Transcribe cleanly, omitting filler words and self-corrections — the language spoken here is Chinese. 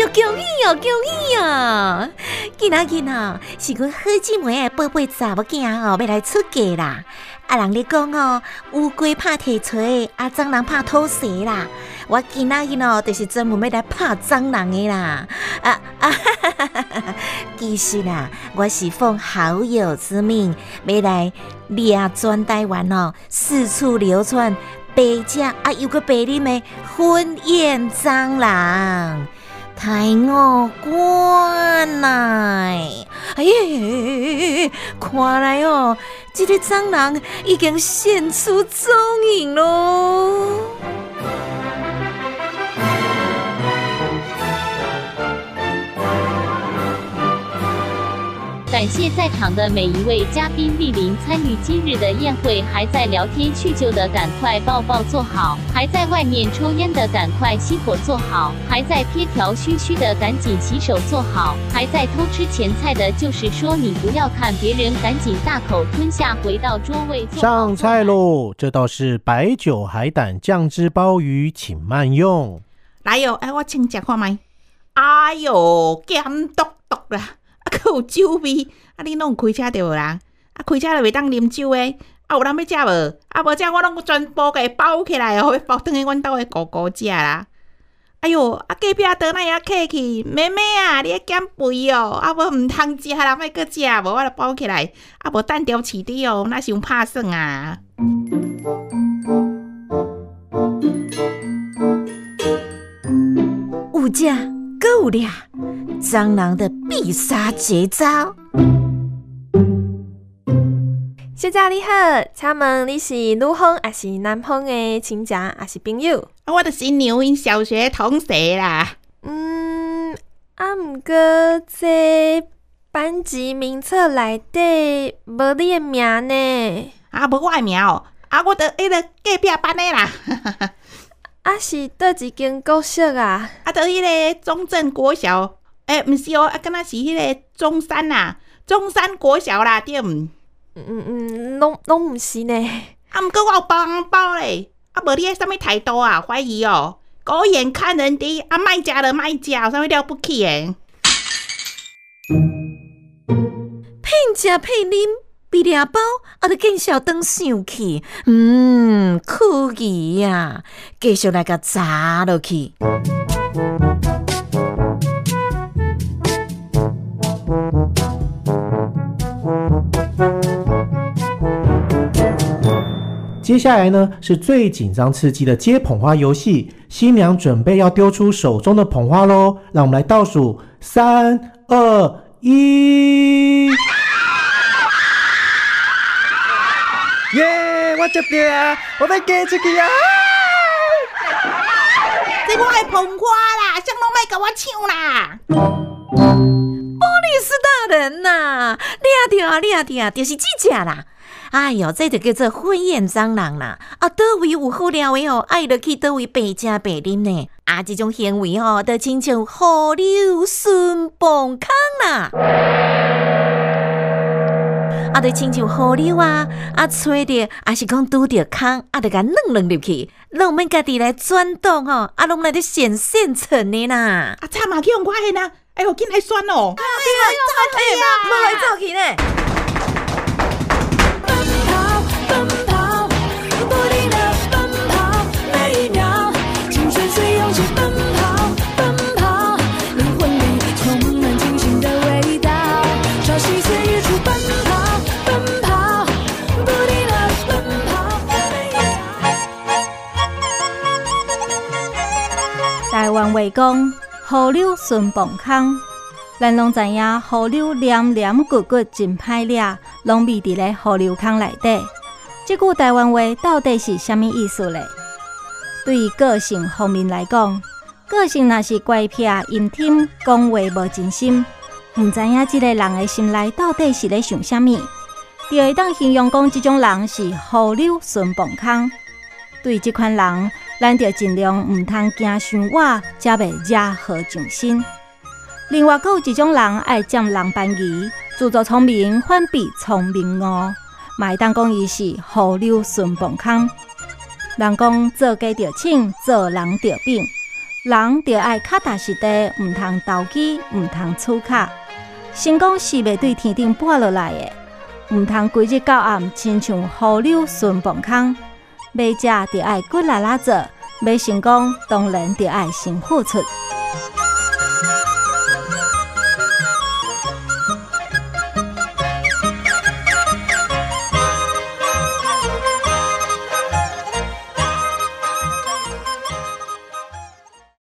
哟，恭喜哦，恭喜哦！今仔是阮好姊妹的宝贝查某囝哦，要来出嫁啦。人咧讲哦，乌龟拍铁锤，蟑螂拍土蛇啦。我今仔就是专门要来拍蟑螂的啦。其实啦，我是奉好友之命，要来掠全台湾哦，四处流窜白食又个白啉的婚宴蟑螂。太我关来！哎呀，看来哦，这个蟑螂已经现出踪影咯。 感谢在场的每一位嘉宾莅临参与今日的宴会，还在聊天叙旧的赶快抱抱坐好，还在外面抽烟的赶快熄火坐好，还在撇条须须的赶紧洗手坐好，还在偷吃前菜的就是说你不要看别人，赶紧大口吞下回到桌位坐好。 上菜喽！这道是白酒海胆酱汁鲍鱼，请慢用。 来哟，我请吃看卖。哎哟，咸笃笃啦！还有酒味，你拢有开车着无啦？开车就袂当啉酒诶，有人要食无？无食我拢全部给包起来哦，包转去阮兜诶姑姑食啦。哎哟，隔壁倒哪会客气？妹妹啊，你减肥哦，无毋通食，人莫搁食，无我就包起来，无单条饲滴哦，那伤拍算啊。 有食，搁有掠。蟑螂的必杀绝招。 小姐你好，请问你是女方还是男方的亲戚还是朋友？ 我就是牛因小学同学啦。 不过这班级名册内底无你的名呢？ 无我的名哦，我就迄个隔壁班的啦。 是倒一间国小啊？就迄个中正国小。毋是哦，敢若是迄个中山啦，中山国小啦，对毋？ 拢毋是呢。 毋过我有包红包咧，无你迄啥物态度啊？怀疑哦，狗眼看人低，莫食就莫食，有啥物了不起诶？ 骗食骗啉，比掠包就见小灯上去，可疑啊！继续来甲砸落去。 接下来呢，是最紧张刺激的接捧花游戏，新娘准备要丢出手中的捧花咯，让我们来倒数3、2、1。 耶！我接到啊，我要嫁出去啊！ 这我的捧花啦，谁拢莫甲我抢啦！ 波利斯大人呐，掠着，就是这只啦。哎哟，这就叫做婚宴蟑螂啦！倒位有好料的哦，爱落去倒位白食白啉呢。这种行为哦，就亲像河流顺蹦空啦。就亲像河流吹着，是讲拄着空，就甲扔入去，拢免家己来转动哦，拢来得现成的啦。 惨啊，去用我现啊！哎呦，紧来选哦！ 走去呢。 台湾话讲，河流顺蹦空，咱拢知影河流黏黏骨骨真歹掠，拢秘伫咧河流坑内底。这句台湾话到底是啥物意思咧？对于个性方面来讲，个性若是乖僻、阴天、讲话无真心，唔知影这个人的心内到底是咧想啥物，就会当形容讲这种人是河流顺蹦空。对这款人，咱就尽量唔通行伤远，才袂惹祸上身。另外，还有一种人爱占人便宜，自作聪明反比聪明误，嘛会当讲伊是河流顺蹦空。人讲做鸡着请，做人着柄， 人就爱脚踏实地，唔通投机，唔通出卡。成功是袂对天顶跌落来的，唔通规日到暗，亲像河流顺崩空。买者就爱骨力力做，要成功当然就爱先付出。